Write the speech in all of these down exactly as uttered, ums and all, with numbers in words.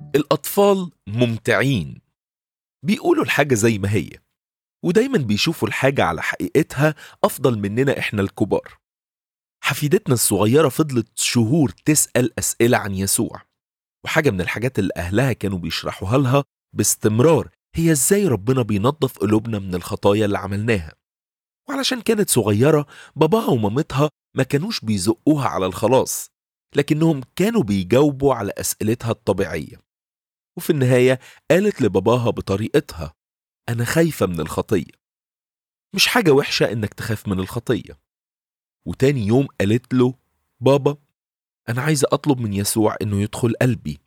الأطفال ممتعين، بيقولوا الحاجة زي ما هي، ودايما بيشوفوا الحاجة على حقيقتها أفضل مننا إحنا الكبار. حفيدتنا الصغيرة فضلت شهور تسأل أسئلة عن يسوع، وحاجة من الحاجات اللي أهلها كانوا بيشرحوها لها باستمرار هي إزاي ربنا بينظف قلوبنا من الخطايا اللي عملناها. وعلشان كانت صغيرة، باباها ومامتها ما كانوش بيزقوها على الخلاص، لكنهم كانوا بيجاوبوا على أسئلتها الطبيعية. وفي النهاية قالت لباباها بطريقتها: أنا خايفة من الخطية. مش حاجة وحشة إنك تخاف من الخطية. وتاني يوم قالت له: بابا، أنا عايزة أطلب من يسوع إنه يدخل قلبي.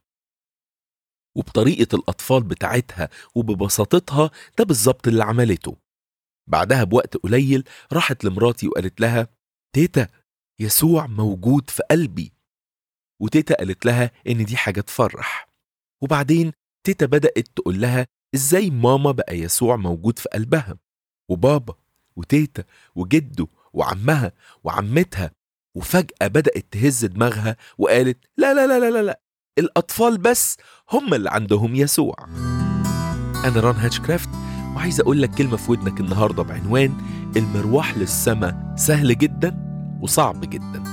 وبطريقة الأطفال بتاعتها وببساطتها ده بالظبط اللي عملته. بعدها بوقت قليل راحت لمراتي وقالت لها: تيتا، يسوع موجود في قلبي. وتيتا قالت لها إن دي حاجة تفرح. وبعدين تيتا بدأت تقول لها إزاي ماما بقى يسوع موجود في قلبها، وبابا وتيتا وجده وعمها وعمتها. وفجأة بدأت تهز دماغها وقالت: لا لا لا لا لا لا، الأطفال بس هم اللي عندهم يسوع. أنا ران هاتشكرافت، وعايز أقول لك كلمة في ودنك النهاردة بعنوان: المروح للسماء سهل جدا وصعب جدا.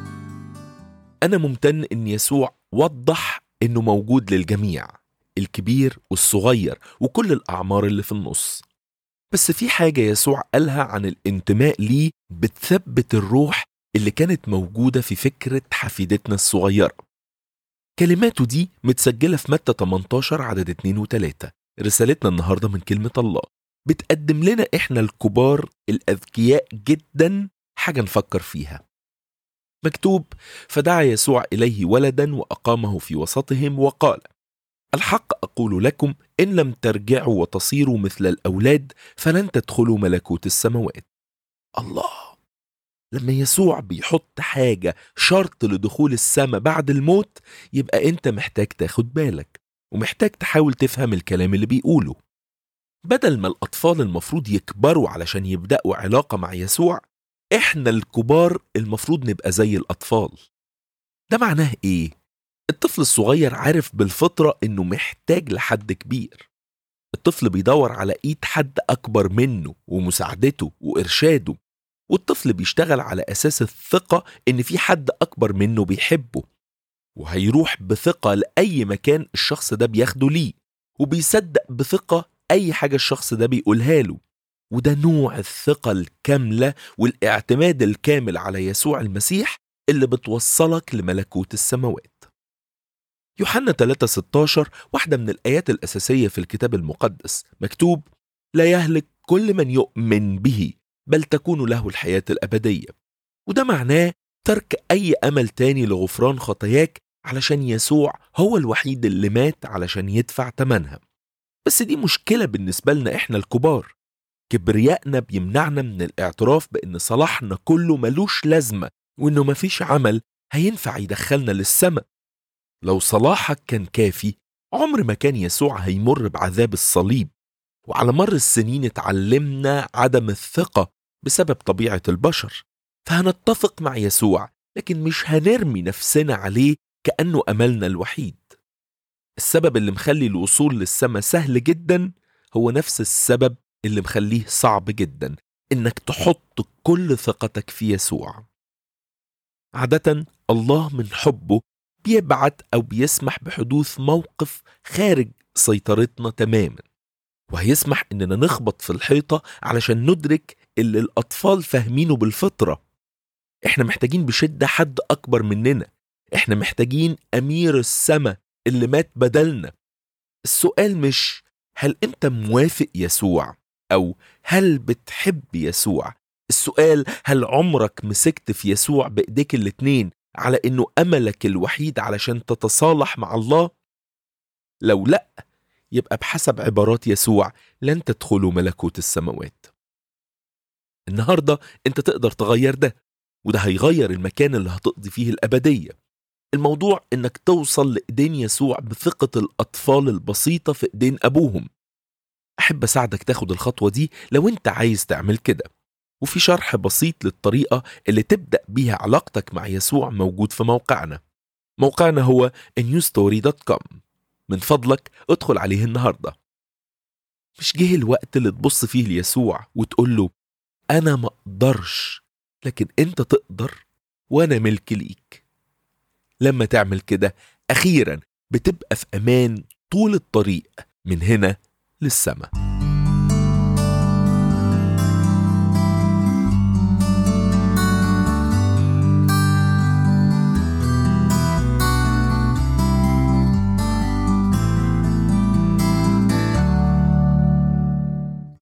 أنا ممتن إن يسوع وضح إنه موجود للجميع، الكبير والصغير وكل الأعمار اللي في النص. بس في حاجة يسوع قالها عن الانتماء ليه بتثبت الروح اللي كانت موجودة في فكرة حفيدتنا الصغيرة. كلماته دي متسجلة في متى ثمانية عشر عدد اتنين وتلاتة. رسالتنا النهاردة من كلمة الله بتقدم لنا إحنا الكبار الأذكياء جدا حاجة نفكر فيها. مكتوب: فدعا يسوع إليه ولدا وأقامه في وسطهم وقال: الحق أقول لكم، إن لم ترجعوا وتصيروا مثل الأولاد فلن تدخلوا ملكوت السماوات. الله! لما يسوع بيحط حاجة شرط لدخول السماء بعد الموت، يبقى أنت محتاج تاخد بالك ومحتاج تحاول تفهم الكلام اللي بيقوله. بدل ما الأطفال المفروض يكبروا علشان يبدأوا علاقة مع يسوع، إحنا الكبار المفروض نبقى زي الأطفال. ده معناه إيه؟ الطفل الصغير عارف بالفطرة إنه محتاج لحد كبير. الطفل بيدور على إيد حد أكبر منه ومساعدته وإرشاده، والطفل بيشتغل على أساس الثقة إن في حد أكبر منه بيحبه، وهيروح بثقة لأي مكان الشخص ده بياخده ليه، وبيصدق بثقة أي حاجة الشخص ده بيقولها له. وده نوع الثقة الكاملة والاعتماد الكامل على يسوع المسيح اللي بتوصلك لملكوت السماوات. يوحنا ثلاثة ستاشر واحدة من الآيات الأساسية في الكتاب المقدس، مكتوب: لا يهلك كل من يؤمن به، بل تكون له الحياة الأبدية. وده معناه ترك أي أمل تاني لغفران خطاياك، علشان يسوع هو الوحيد اللي مات علشان يدفع تمنها. بس دي مشكلة بالنسبة لنا إحنا الكبار. كبريائنا بيمنعنا من الاعتراف بأن صلاحنا كله ملوش لازمة، وإنه مفيش عمل هينفع يدخلنا للسماء. لو صلاحك كان كافي، عمر ما كان يسوع هيمر بعذاب الصليب. وعلى مر السنين اتعلمنا عدم الثقة بسبب طبيعة البشر، فهنتفق مع يسوع لكن مش هنرمي نفسنا عليه كأنه أملنا الوحيد. السبب اللي مخلي الوصول للسماء سهل جدا هو نفس السبب اللي مخليه صعب جدا، إنك تحط كل ثقتك في يسوع. عادة الله من حبه بيبعت أو بيسمح بحدوث موقف خارج سيطرتنا تماما، وهيسمح إننا نخبط في الحيطة علشان ندرك اللي الأطفال فاهمينه بالفطرة. إحنا محتاجين بشدة حد أكبر مننا. إحنا محتاجين أمير السماء اللي مات بدلنا. السؤال مش هل أنت موافق يسوع أو هل بتحب يسوع. السؤال هل عمرك مسكت في يسوع بإيديك الاتنين على إنه أملك الوحيد علشان تتصالح مع الله؟ لو لأ، يبقى بحسب عبارات يسوع لن تدخلوا ملكوت السماوات. النهاردة أنت تقدر تغير ده، وده هيغير المكان اللي هتقضي فيه الأبدية. الموضوع إنك توصل لإيدين يسوع بثقة الأطفال البسيطة في إيدين أبوهم. أحب أساعدك تاخد الخطوة دي لو أنت عايز تعمل كده، وفي شرح بسيط للطريقة اللي تبدأ بيها علاقتك مع يسوع موجود في موقعنا. موقعنا هو نيو ستوري دوت كوم. من فضلك ادخل عليه النهاردة. مش جه الوقت اللي تبص فيه ليسوع وتقول له أنا ما أقدرش لكن أنت تقدر وأنا ملك ليك؟ لما تعمل كده أخيرا بتبقى في أمان طول الطريق من هنا للسماء.